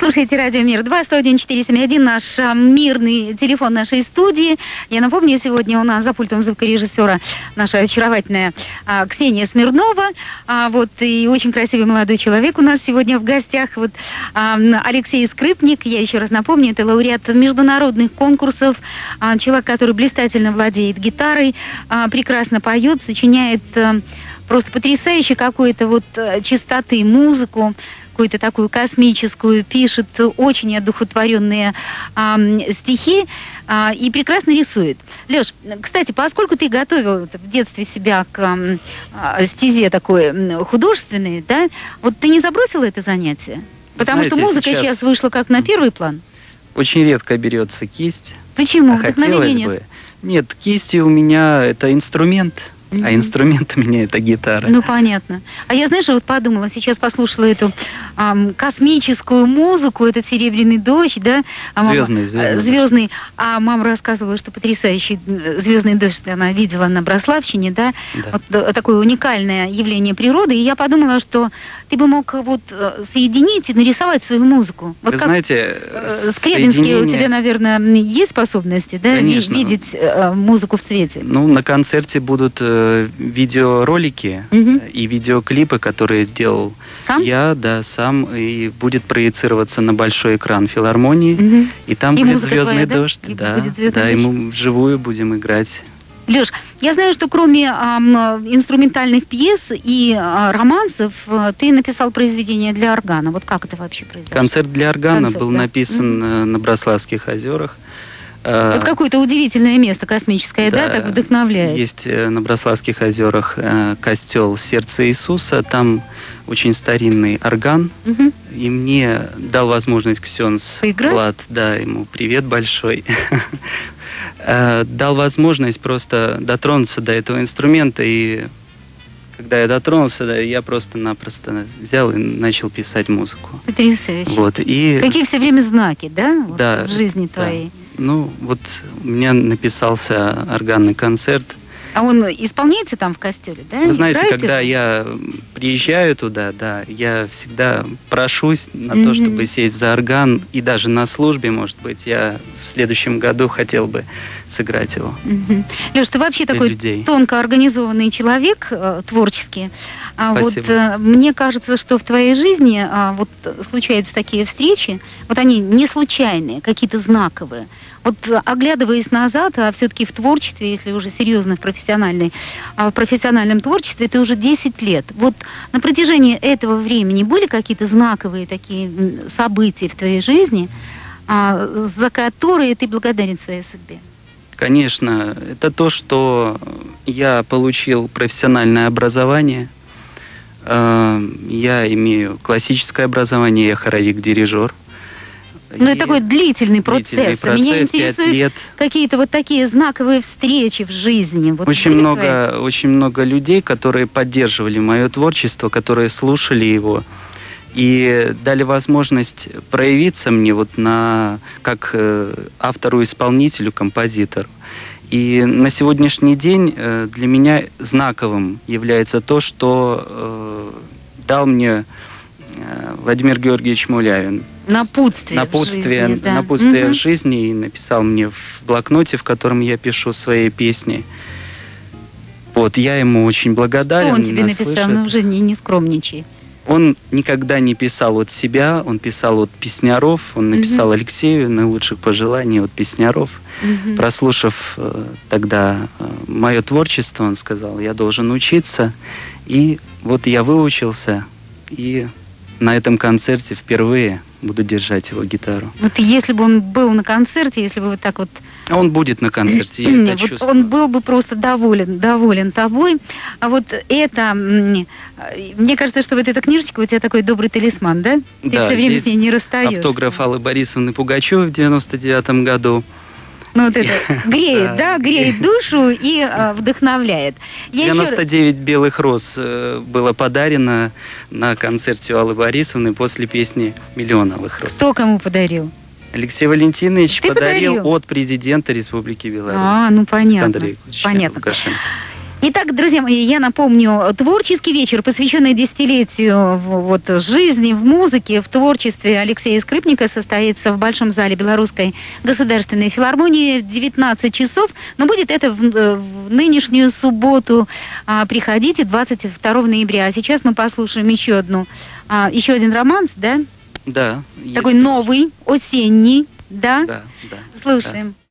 Слушайте Радио Мир 2, 101-471, наш мирный телефон нашей студии. Я напомню, сегодня у нас за пультом звукорежиссера наша очаровательная Ксения Смирнова. И очень красивый молодой человек у нас сегодня в гостях. Алексей Скрипник, я еще раз напомню, это лауреат международных конкурсов, человек, который блистательно владеет гитарой, прекрасно поет, сочиняет просто потрясающе какой-то чистоты музыку, какую-то такую космическую, пишет очень одухотворенные стихи и прекрасно рисует. Леш, кстати, поскольку ты готовил в детстве себя к стезе такой художественной, да, ты не забросила это занятие? Потому что музыка сейчас вышла как на первый план. Очень редко берется кисть. Почему? Хотелось бы. Нет, кисти у меня это инструмент. А инструмент у меня это гитара. Ну, понятно. А я, знаешь, подумала, сейчас послушала эту космическую музыку, этот «Серебряный дождь», да? Звездный. А мама рассказывала, что потрясающий «Звездный дождь» она видела на Браславщине, да? Такое уникальное явление природы. И я подумала, что ты бы мог соединить и нарисовать свою музыку. Вы знаете, Скребинский, у тебя, наверное, есть способности, да? Конечно. Видеть музыку в цвете? Ну, на концерте будут видеоролики и видеоклипы, которые сделал я, сам, и будет проецироваться на большой экран филармонии, и там будет «Звездный дождь», и мы вживую будем играть. Леш, я знаю, что кроме инструментальных пьес и романсов, ты написал произведение для органа. Как это вообще произошло? Концерт для органа был написан на Браславских озерах. Какое-то удивительное место космическое, да, так вдохновляет. Есть на Браславских озерах костел Сердца Иисуса, там очень старинный орган, и мне дал возможность ксенз Влад, ему привет большой, дал возможность просто дотронуться до этого инструмента, и когда я дотронулся, я просто-напросто взял и начал писать музыку. Потрясающе. Какие все время знаки, в жизни твоей? Ну, у меня написался органный концерт. А он исполняется там в костеле, да? Вы знаете, когда я приезжаю туда, я всегда прошусь на то, чтобы сесть за орган, и даже на службе, может быть, я в следующем году хотел бы сыграть его. Леш, ты вообще такой тонко организованный человек, творческий. Спасибо. Мне кажется, что в твоей жизни случаются такие встречи, они не случайные, какие-то знаковые. Оглядываясь назад, а все-таки в творчестве, если уже серьезно в профессиональном творчестве, это уже 10 лет. На протяжении этого времени были какие-то знаковые такие события в твоей жизни, за которые ты благодарен своей судьбе? Конечно. Это то, что я получил профессиональное образование. Я имею классическое образование, я хоровик-дирижер. Это такой длительный процесс. Меня интересуют какие-то такие знаковые встречи в жизни. Очень много людей, которые поддерживали мое творчество, которые слушали его и дали возможность проявиться мне как автору-исполнителю, композитору. И на сегодняшний день для меня знаковым является то, что дал мне Владимир Георгиевич Мулявин. Напутствие в жизни, и написал мне в блокноте, в котором я пишу свои песни. Я ему очень благодарен. Что он тебе написал? Уже не скромничай. Он никогда не писал от себя, он писал от песняров, он написал Алексею наилучших пожеланий от песняров. Прослушав тогда мое творчество, он сказал, я должен учиться. И я выучился, и на этом концерте впервые буду держать его гитару. Если бы он был на концерте, если бы Он будет на концерте, я это чувствую. Он был бы просто доволен тобой. Мне кажется, что эта книжечка у тебя такой добрый талисман, да? Ты все время с ней не расстаешься. Автограф Аллы Борисовны Пугачевой в 99 году. Греет, греет душу и вдохновляет. 99 белых роз было подарено на концерте у Аллы Борисовны после песни «Миллион алых роз». Кто кому подарил? Алексей Валентинович подарил от президента Республики Беларусь. Понятно. Итак, друзья мои, я напомню, творческий вечер, посвященный десятилетию жизни в музыке, в творчестве Алексея Скрипника, состоится в Большом зале Белорусской государственной филармонии в 19 часов. Но будет это в нынешнюю субботу. Приходите 22 ноября. А сейчас мы послушаем еще один романс, да? Да. Такой новый, осенний, да? Да, да. Слушаем. Да.